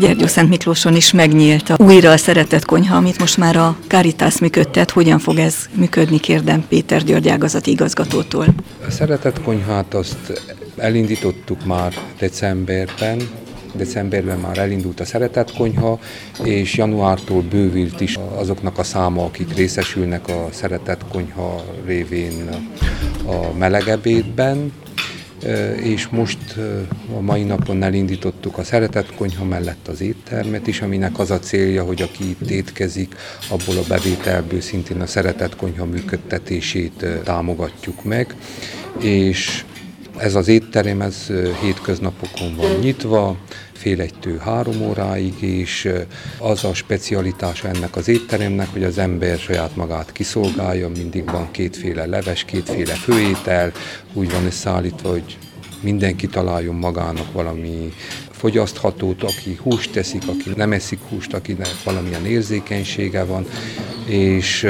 Gyergyószentmiklóson is megnyílt újra a Szeretett Konyha, amit most már a Caritas működtet. Hogyan fog ez működni, kérdem Péter György ágazati igazgatótól. A Szeretett Konyhát azt elindítottuk már decemberben már elindult a Szeretett Konyha, és januártól bővült is azoknak a száma, akik részesülnek a Szeretett Konyha révén a melegebédben. És most a mai napon elindítottuk a Szeretett Konyha mellett az éttermet is, aminek az a célja, hogy aki itt étkezik, abból a bevételből szintén a Szeretett Konyha működtetését támogatjuk meg, és ez az étterem, ez hétköznapokon van nyitva, fél 1-től 3 óráig, és az a specialitása ennek az étteremnek, hogy az ember saját magát kiszolgálja, mindig van 2 leves, 2 főétel, úgy van összeállítva, hogy mindenki találjon magának valami fogyaszthatót, aki húst teszik, aki nem eszik húst, akinek valamilyen érzékenysége van, és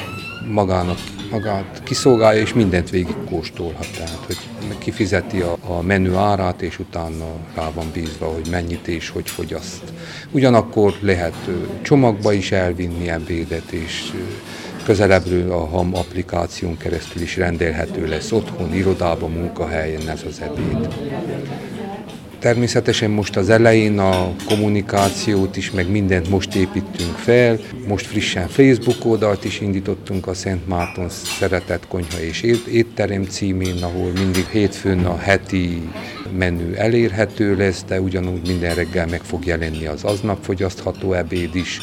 magát kiszolgálja, és mindent végig kóstolhat, tehát hogy kifizeti a menü árát, és utána rá van bízva, hogy mennyit és hogy fogyaszt. Ugyanakkor lehet csomagba is elvinni ebédet, és közelebbről a HAM applikáción keresztül is rendelhető lesz otthon, irodában, munkahelyen ez az ebéd. Természetesen most az elején a kommunikációt is, meg mindent most építünk fel. Most frissen Facebook oldalt is indítottunk a Szent Márton Szeretett Konyha és étterem címén, ahol mindig hétfőn a heti menü elérhető lesz, de ugyanúgy minden reggel meg fog jelenni az aznap fogyasztható ebéd is.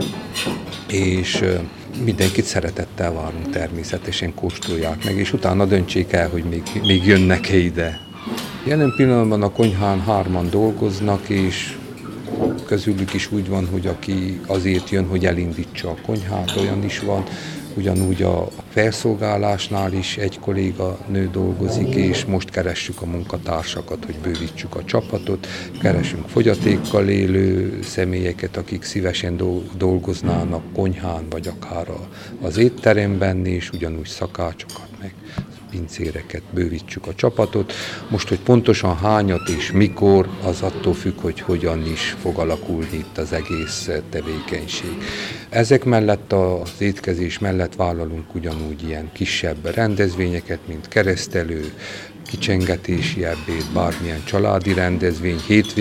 És mindenkit szeretettel várunk, természetesen kóstolják meg, és utána döntsék el, hogy még jönnek-e ide. Jelen pillanatban a konyhán 3-an dolgoznak, és közülük is úgy van, hogy aki azért jön, hogy elindítsa a konyhát, olyan is van. Ugyanúgy a felszolgálásnál is egy kolléga nő dolgozik, és most keressük a munkatársakat, hogy bővítsük a csapatot. Keresünk fogyatékkal élő személyeket, akik szívesen dolgoznának konyhán, vagy akár az étteremben, és ugyanúgy szakácsokat, meg pincéreket, bővítsük a csapatot. Most, hogy pontosan hányat és mikor, az attól függ, hogy hogyan is fog alakulni itt az egész tevékenység. Ezek mellett, az étkezés mellett vállalunk ugyanúgy ilyen kisebb rendezvényeket, mint keresztelő, kicsengetési ebéd, bármilyen családi rendezvény,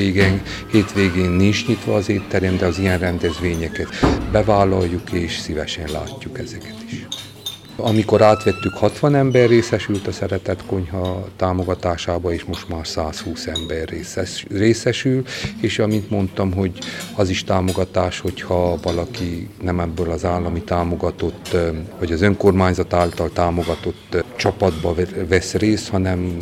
hétvégén nincs nyitva az étterem, de az ilyen rendezvényeket bevállaljuk, és szívesen látjuk ezeket is. Amikor átvettük, 60 ember részesült a Szeretett Konyha támogatásába, és most már 120 ember részesül, és amint mondtam, hogy az is támogatás, hogyha valaki nem ebből az állami támogatott, vagy az önkormányzat által támogatott csapatba vesz részt, hanem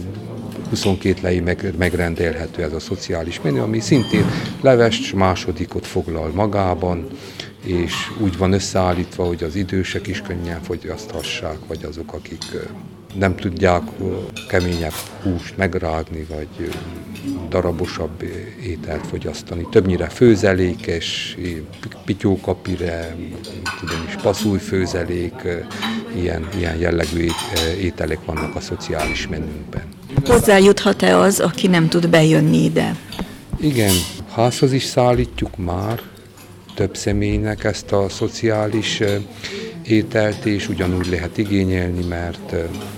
22 lei megrendelhető ez a szociális menü, ami szintén levest másodikot foglal magában, és úgy van összeállítva, hogy az idősek is könnyen fogyaszthassák, vagy azok, akik nem tudják keményebb húst megrágni, vagy darabosabb ételt fogyasztani. Többnyire főzelékes, pityókapire, passzújfőzelék, ilyen jellegű ételek vannak a szociális menünkben. Hozzájuthat-e az, aki nem tud bejönni ide? Igen, házhoz is szállítjuk már több személynek ezt a szociális ételt, és ugyanúgy lehet igényelni, mert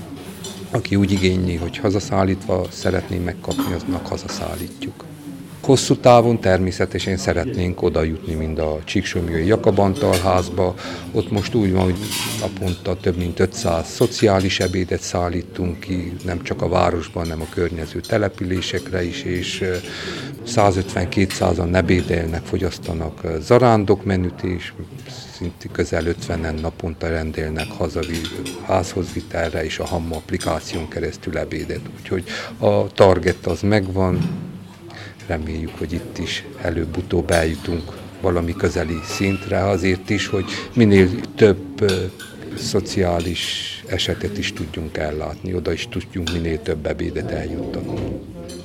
aki úgy igényli, hogy hazaszállítva szeretné megkapni, aznak hazaszállítjuk. Hosszú távon természetesen szeretnénk oda jutni, mind a Csíksomlyói Jakab Antal házba. Ott most úgy van, hogy naponta több mint 500 szociális ebédet szállítunk ki, nem csak a városban, hanem a környező településekre is, és 150-200-an ebédelnek, fogyasztanak zarándokmenüt, és szinte közel 50-en naponta rendelnek házhoz vitelre, és a HAM applikáción keresztül ebédet. Úgyhogy a target az megvan. Reméljük, hogy itt is előbb-utóbb eljutunk valami közeli szintre, azért is, hogy minél több szociális esetet is tudjunk ellátni, oda is tudjunk minél több ebédet eljuttatni.